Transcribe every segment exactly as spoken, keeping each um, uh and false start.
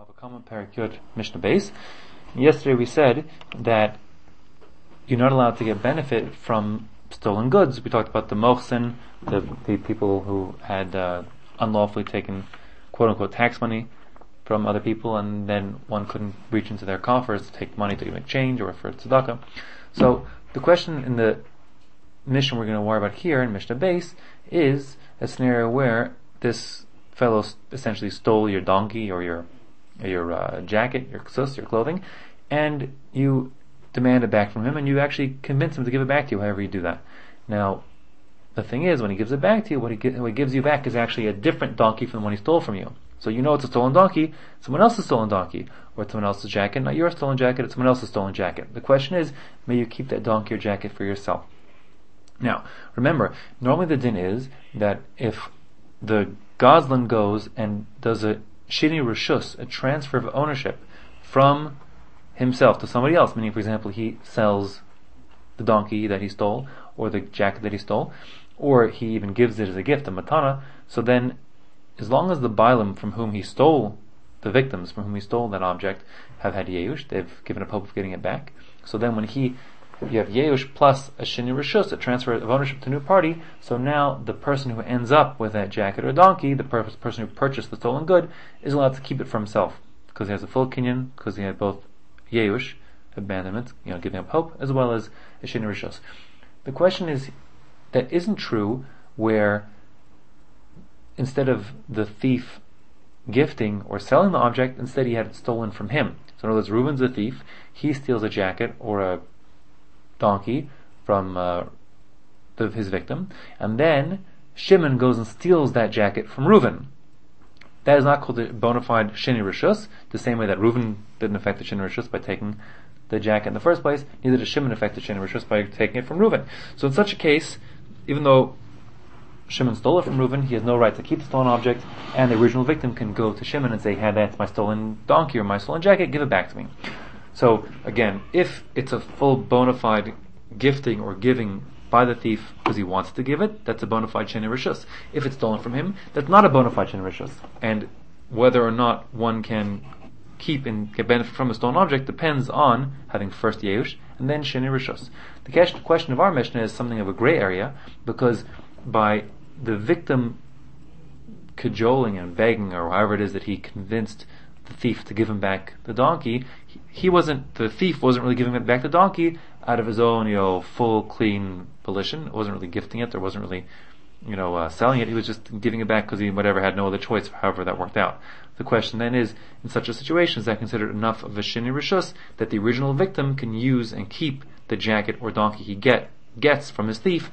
Bava Kama Parak Mishnah Base. Yesterday we said that you're not allowed to get benefit from stolen goods. We talked about the mochsin, the, the people who had uh, unlawfully taken quote-unquote tax money from other people, and then one couldn't reach into their coffers to take money to make change or for tzedakah. So the question in the Mishnah we're going to worry about here in Mishnah Base is a scenario where this fellow essentially stole your donkey or your your uh, jacket, your ksus, your clothing, and you demand it back from him, and you actually convince him to give it back to you, however you do that. Now, the thing is, when he gives it back to you, what he, what he gives you back is actually a different donkey from the one he stole from you. So you know it's a stolen donkey, someone else's stolen donkey, or it's someone else's jacket, not your stolen jacket, it's someone else's stolen jacket. The question is, may you keep that donkey or jacket for yourself? Now, remember, normally the din is that if the Goslin goes and does a shini rishus, a transfer of ownership from himself to somebody else, meaning, for example, he sells the donkey that he stole, or the jacket that he stole, or he even gives it as a gift, a matana, so then, as long as the bailim from whom he stole, the victims from whom he stole that object, have had yeush, they've given a hope of getting it back, so then when he you have yeush plus a shini rishus, a transfer of ownership to a new party, so now the person who ends up with that jacket or donkey, the per- person who purchased the stolen good, is allowed to keep it for himself, because he has a full kinyan, because he had both yeush, abandonment, you know, giving up hope, as well as a shini rishus. The question is, that isn't true where instead of the thief gifting or selling the object, instead he had it stolen from him. So in other words, Reuben's a thief, he steals a jacket or a donkey from uh, the, his victim, and then Shimon goes and steals that jacket from Reuben. That is not called a bona fide shini rishus, the same way that Reuben didn't affect the shini rishus by taking the jacket in the first place, neither does Shimon affect the shini rishus by taking it from Reuben. So in such a case, even though Shimon stole it from Reuben, he has no right to keep the stolen object, and the original victim can go to Shimon and say, hey, that's my stolen donkey or my stolen jacket, give it back to me. So again, if it's a full bona fide gifting or giving by the thief because he wants to give it, that's a bona fide sheni rishus. If it's stolen from him, that's not a bona fide sheni rishus. And whether or not one can keep and get benefit from a stolen object depends on having first yeush and then sheni rishus. The question of our Mishnah is something of a gray area, because by the victim cajoling and begging, or however it is that he convinced the thief to give him back the donkey, he, he wasn't, the thief wasn't really giving it back the donkey out of his own, you know, full, clean volition. It wasn't really gifting it, or wasn't really, you know, uh, selling it. He was just giving it back because he whatever had no other choice, however that worked out. The question then is, in such a situation, is that considered enough of a shini rishus that the original victim can use and keep the jacket or donkey he get gets from his thief,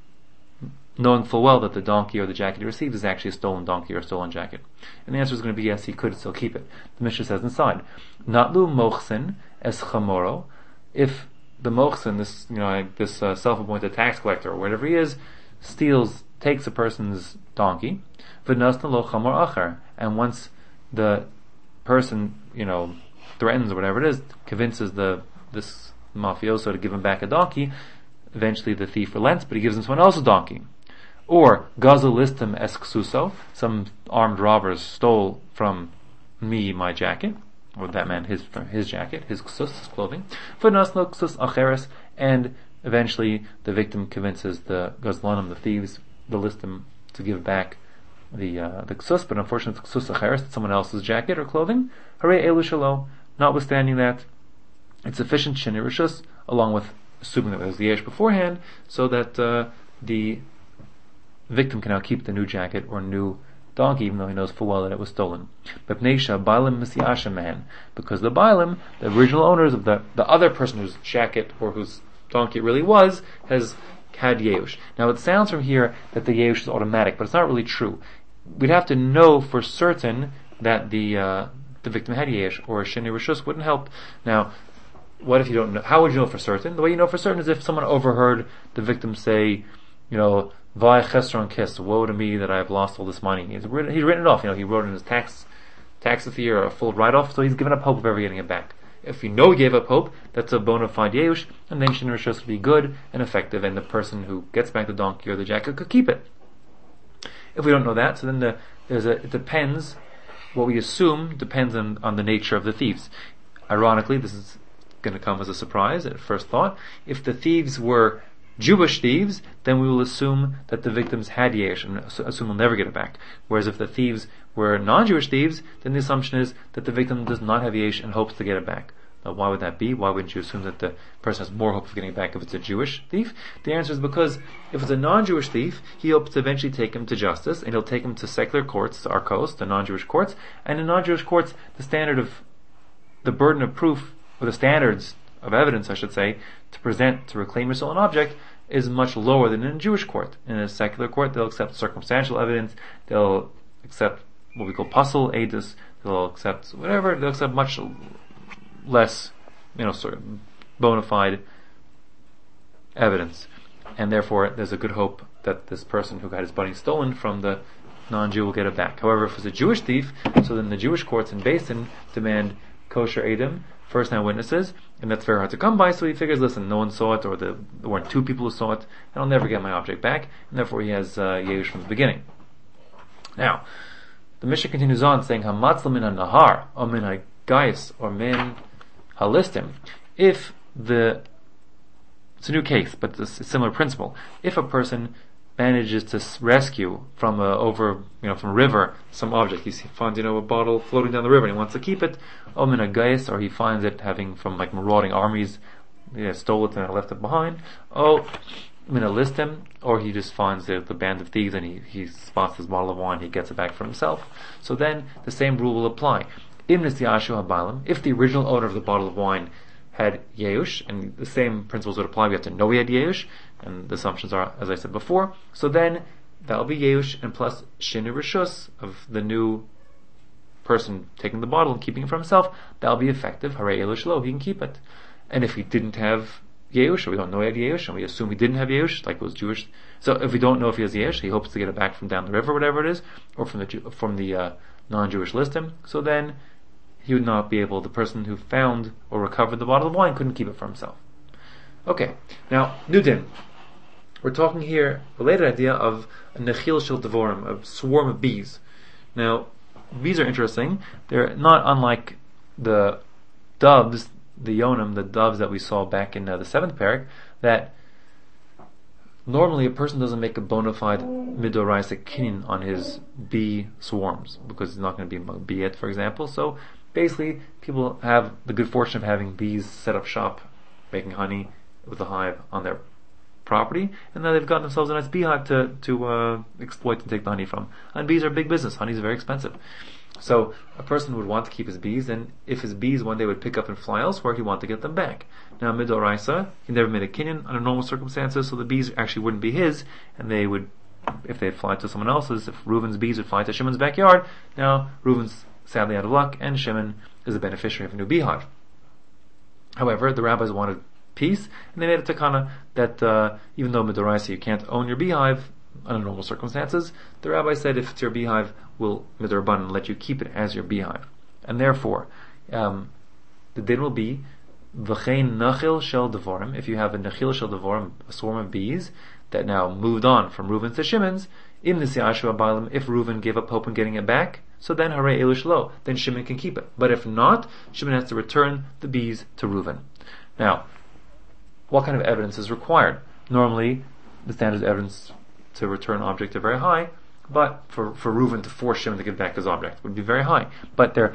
knowing full well that the donkey or the jacket he received is actually a stolen donkey or a stolen jacket? And the answer is going to be yes, he could still keep it. The Mishnah says inside, Natlu mochsin es chamoro, if the mochsin, this, you know, this uh, self-appointed tax collector or whatever he is, steals, takes a person's donkey, v'nasna lo chamor achar, and once the person, you know, threatens or whatever it is, convinces the this mafioso to give him back a donkey, eventually the thief relents, but he gives him someone else's donkey. Or gazel listem es ksuso, some armed robbers stole from me my jacket, or that man his his jacket, his ksus, his clothing. V'naslo ksus acheres, and eventually the victim convinces the gazlanim, the thieves, the listem, to give back the uh, the ksus, but unfortunately it's ksus acheres, it's someone else's jacket or clothing. Hare elu shalo. Notwithstanding that, it's sufficient sheni rishus, along with assuming that it was the yesh beforehand, so that uh, the victim can now keep the new jacket or new donkey, even though he knows full well that it was stolen. But Pneisha Bailim Misiasha man, because the Bailim, the original owners of the, the other person whose jacket or whose donkey it really was, has had Yeush. Now it sounds from here that the Yeush is automatic, but it's not really true. We'd have to know for certain that the uh, the victim had Yeush, or a Sheni Rishus wouldn't help. Now, what if you don't know? How would you know for certain? The way you know for certain is if someone overheard the victim say, you know, Vay chesron kiss, woe to me that I have lost all this money. He's written, he's written it off, you know, he wrote in his tax, tax of the year, a full write-off, so he's given up hope of ever getting it back. If you know he gave up hope, that's a bona fide yeush, and then Shin Rishos would be good and effective, and the person who gets back the donkey or the jacket could keep it. If we don't know that, so then the, there's a, it depends what we assume depends on, on the nature of the thieves. Ironically, this is going to come as a surprise at first thought. If the thieves were Jewish thieves, then we will assume that the victims had Yesh and assume they'll never get it back. Whereas if the thieves were non-Jewish thieves, then the assumption is that the victim does not have Yesh and hopes to get it back. Now, why would that be? Why wouldn't you assume that the person has more hope of getting it back if it's a Jewish thief? The answer is because if it's a non-Jewish thief, he hopes to eventually take him to justice, and he'll take him to secular courts, to Arkos, the non-Jewish courts, and in non-Jewish courts, the standard of, the burden of proof, or the standards of evidence, I should say, to present, to reclaim your stolen object, is much lower than in a Jewish court. In a secular court, they'll accept circumstantial evidence, they'll accept what we call pasul, edus, they'll accept whatever, they'll accept much less, you know, sort of bona fide evidence. And therefore, there's a good hope that this person who got his money stolen from the non-Jew will get it back. However, if it's a Jewish thief, so then the Jewish courts in Beis Din demand kosher edim, first-hand witnesses, and that's very hard to come by, so he figures, listen, no one saw it, or the, there weren't two people who saw it, and I'll never get my object back, and therefore he has uh, Yehush from the beginning. Now, the Mishnah continues on saying, Hamatzla min ha-nahar, or min ha-gais, or min ha-listim. If the, it's a new case, but it's a similar principle. If a person manages to rescue from a, over, you know, from a river, some object. He finds, you know, a bottle floating down the river and he wants to keep it. Oh, min ha-gais, or he finds it having from like marauding armies, yeah, stole it and left it behind. Oh, min ha-listim, or he just finds the, the band of thieves and he, he spots this bottle of wine, he gets it back for himself. So then the same rule will apply. If the original owner of the bottle of wine had Yehush, and the same principles would apply, we have to know he had Yehush, and the assumptions are, as I said before, so then that'll be Yehush, and plus Shinu Rishus, of the new person taking the bottle and keeping it for himself, that'll be effective, Harei Elush Lo, he can keep it. And if he didn't have Yehush, or we don't know he had Yehush, and we assume he didn't have Yehush, like it was Jewish, so if we don't know if he has Yehush, he hopes to get it back from down the river, whatever it is, or from the from the uh, non-Jewish listim, so then he would not be able, the person who found or recovered the bottle of wine couldn't keep it for himself. Okay, now, new din. We're talking here, related idea of a nechil shel devorim, a swarm of bees. Now, bees are interesting. They're not unlike the doves, the yonim, the doves that we saw back in uh, the seventh parak, that normally a person doesn't make a bona fide midoraisa kinyan on his bee swarms, because it's not going to be a bee yet, for example, so basically, people have the good fortune of having bees set up shop, making honey with a hive on their property, and now they've got themselves a nice beehive to to uh, exploit and take the honey from. And bees are big business. Honey is very expensive. So a person would want to keep his bees, and if his bees one day would pick up and fly elsewhere, he'd want to get them back. Now, midoraisa, he never made a kinyan under normal circumstances, so the bees actually wouldn't be his, and they would, if they'd fly to someone else's, if Reuven's bees would fly to Shimon's backyard, now Reuven's sadly out of luck, and Shimon is a beneficiary of a new beehive. However, the rabbis wanted peace, and they made a takana that uh, even though midoraisa you can't own your beehive under normal circumstances, the rabbi said if it's your beehive, will midorabanan let you keep it as your beehive. And therefore, um, the din will be v'chein nachil shel devorim. If you have a nachil shel devorim, a swarm of bees that now moved on from Reuven's to Shimon's, im nisiyashu abalim, if Reuven gave up hope in getting it back, so then Harei Elush Lo, then Shimon can keep it. But if not, Shimon has to return the bees to Reuven. Now, what kind of evidence is required? Normally, the standard evidence to return object are very high, but for, for Reuven to force Shimon to give back his object would be very high. But they're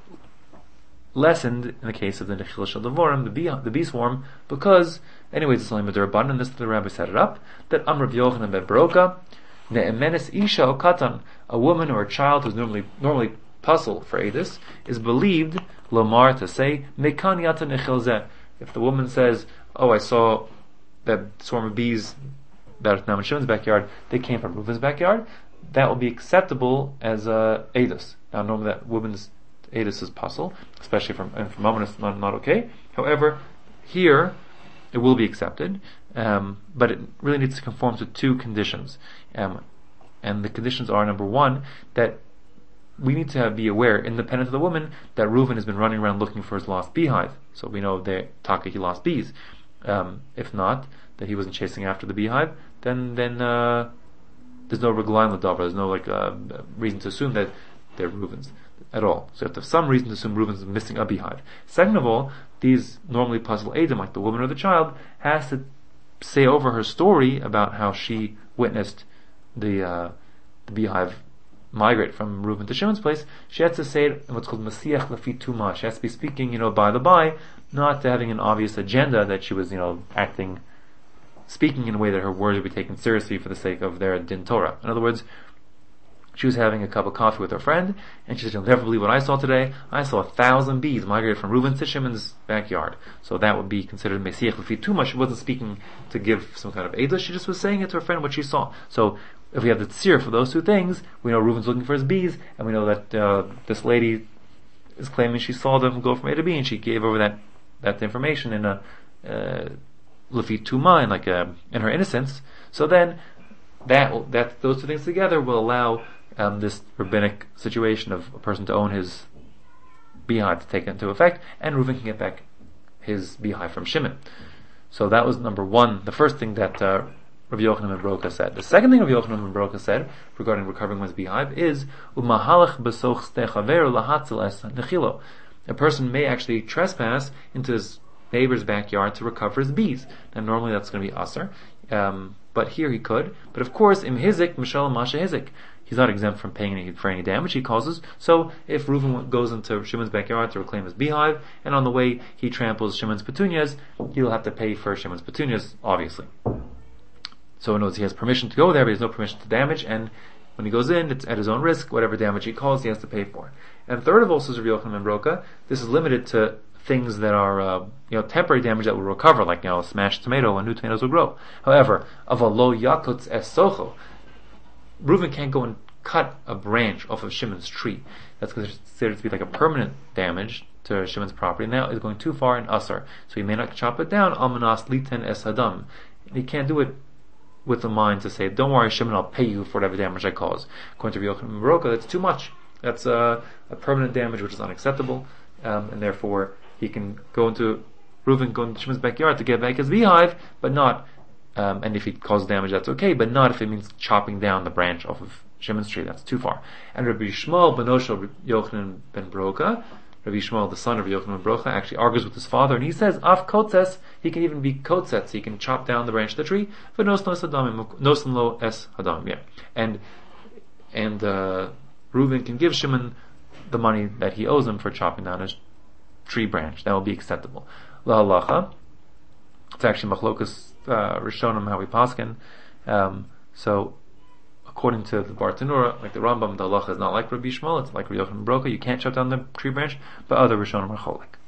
lessened in the case of the Nechil Shel Devorim, the bee, the bee swarm, because, anyways, it's only Midur and this the rabbi set it up, that Amr Yochanan ben Baroka, Ne'emenes Isha o Katan, a woman or a child who's normally normally puzzle for Edis, is believed, Lomar, to say, Mekan Yata Nechil Zeh. If the woman says, oh, I saw that swarm of bees that are now in Shimon's backyard, they came from Reuven's backyard, that will be acceptable as a Edis. Now, normally that woman's Edis is puzzle, especially from, and from Mammon it's not, not okay. However, here, it will be accepted, um, but it really needs to conform to two conditions. Um, and the conditions are, number one, that we need to have, be aware, independent of the woman, that Reuven has been running around looking for his lost beehive. So we know that Taka, he lost bees. Um, if not, that he wasn't chasing after the beehive, then then uh, there's no regulaim l'davar. There's no like uh, reason to assume that they're Reuven's. at all. So you have to have some reason to assume Reuven's missing a beehive. Second of all, these normally puzzle Adam, like the woman or the child, has to say over her story about how she witnessed the, uh, the beehive migrate from Reuven to Shimon's place. She has to say it in what's called Masiach Lafi Tuma. She has to be speaking, you know, by the by, not having an obvious agenda that she was, you know, acting, speaking in a way that her words would be taken seriously for the sake of their din Torah. In other words, she was having a cup of coffee with her friend, and she said, "You'll never believe what I saw today. I saw a thousand bees migrate from Reuven to Shimon's backyard." So that would be considered Mesiach Lefi Tuma. She wasn't speaking to give some kind of Eidah, she just was saying it to her friend what she saw. So if we have the tzir for those two things, we know Reuven's looking for his bees, and we know that uh, this lady is claiming she saw them go from A to B, and she gave over that that information in a uh, Lefi Tuma, in like a, in her innocence. So then that that those two things together will allow Um, this rabbinic situation of a person to own his beehive to take into effect, and Reuven can get back his beehive from Shimon. So that was number one, the first thing that uh, Rabbi Yochanan ben Broka said. The second thing Rabbi Yochanan ben Broka said regarding recovering one's beehive is umahalach besoch stechaver lahatzel es nechilo. A person may actually trespass into his neighbor's backyard to recover his bees. Now normally that's going to be aser, um, but here he could. But of course, im hizik mishal masha hizik. He's not exempt from paying any, for any damage he causes. So if Reuven goes into Shimon's backyard to reclaim his beehive, and on the way he tramples Shimon's petunias, he'll have to pay for Shimon's petunias, obviously. So in other words, he has permission to go there, but he has no permission to damage, and when he goes in, it's at his own risk. Whatever damage he causes, he has to pay for. And third of all, says Rabbi Yochanan ben Broka, this is limited to things that are, uh, you know, temporary damage that will recover, like, you know, a smashed tomato and new tomatoes will grow. However, of a lo yakutz es socho, Reuven can't go and cut a branch off of Shimon's tree. That's considered to be like a permanent damage to Shimon's property. Now it's going too far in Asar, so he may not chop it down. Almanas liten es hadam. He can't do it with the mind to say, "Don't worry, Shimon, I'll pay you for whatever damage I cause." According to Rabbi Yochanan ben Broka, that's too much. That's a, a permanent damage which is unacceptable, um, and therefore he can go into Reuven go into Shimon's backyard to get back his beehive, but not. Um, and if he causes damage, that's okay, but not if it means chopping down the branch off of Shimon's tree. That's too far. And Rabbi Shmuel ben Osho Yochanan ben Broka, Rabbi Shmuel, the son of Yochanan ben Broka, actually argues with his father, and he says, "Af kotzes," he can even be kotzetz, he can chop down the branch of the tree. But nosan lo es hadam, yeah. And and uh, Reuven can give Shimon the money that he owes him for chopping down his tree branch. That will be acceptable. La halacha. It's actually machlokas uh, rishonim how we paskin. Um, so. According to the Bartanura, like the Rambam, the halacha is not like Rabbi Shmuel, it's like Rabbi Yochanan ben Broka. You can't chop down the tree branch, but other Rishonim are cholik.